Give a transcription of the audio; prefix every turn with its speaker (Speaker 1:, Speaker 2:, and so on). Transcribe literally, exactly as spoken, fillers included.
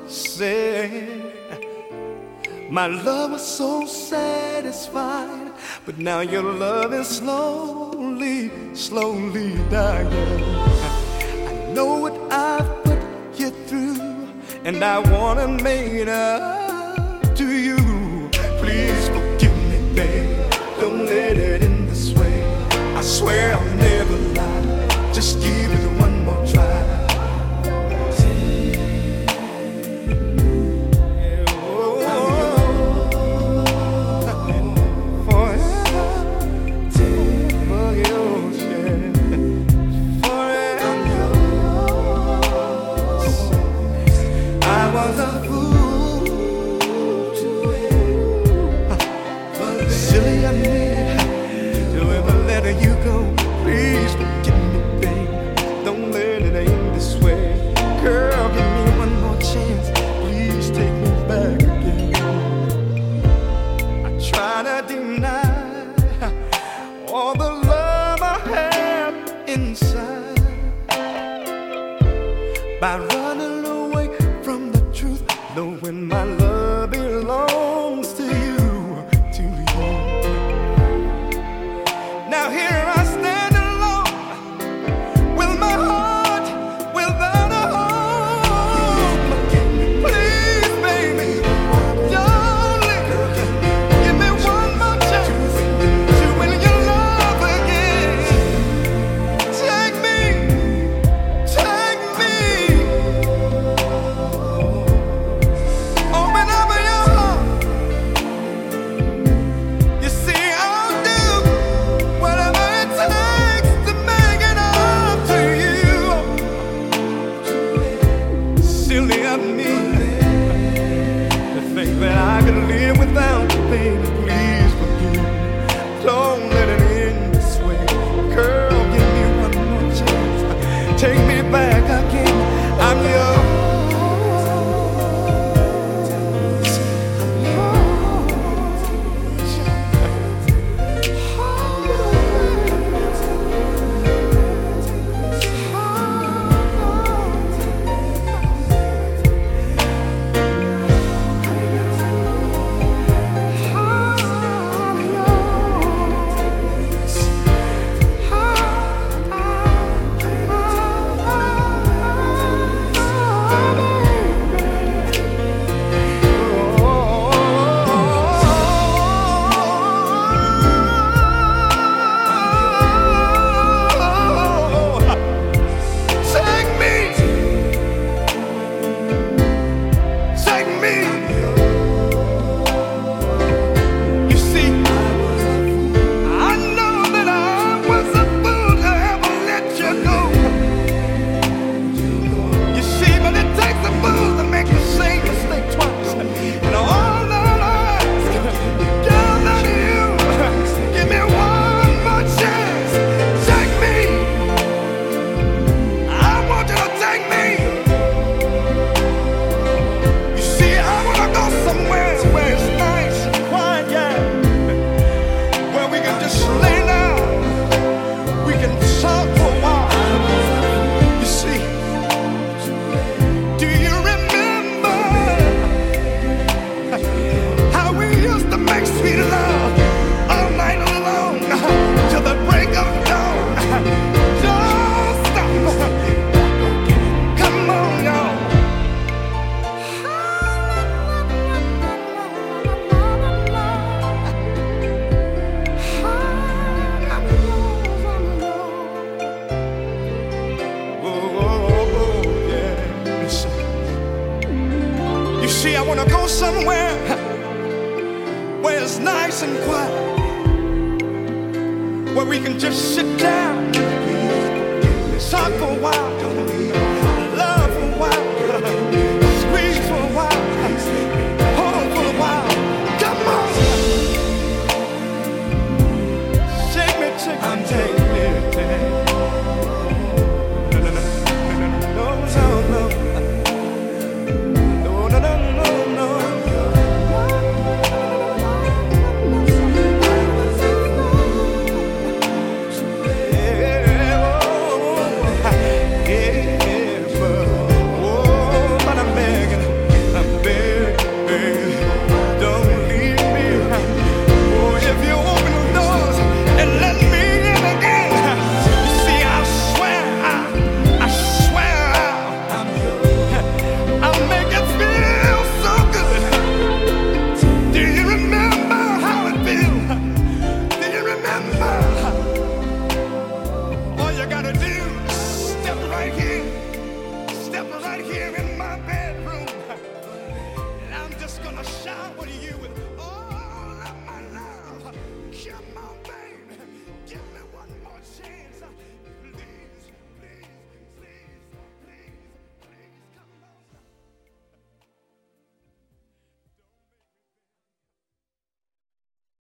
Speaker 1: said my love was so satisfied, but now your love is slowly, slowly dying. I know what I've put you through, and I wanna make it up to you. Please forgive me, babe. Don't let it end this way. I swear I'll never lie. Just give it one more try. By running away from the truth, knowing my love belongs to you, to you. Now here I stand alone, with my heart without a home. Please, baby, darling, give me one more chance to win your love again. Take me, take me. Without you, baby, please forgive me. Don't let it end this way. Girl, give me one more chance. Take me back again. I'm yours. I wanna go somewhere where it's nice and quiet, where we can just sit down, talk for a while, love for a while, squeeze for a while, hold on for a while. Come on, shake me, shake me, take me, take me. No, no, no, no, no, no, no. What do you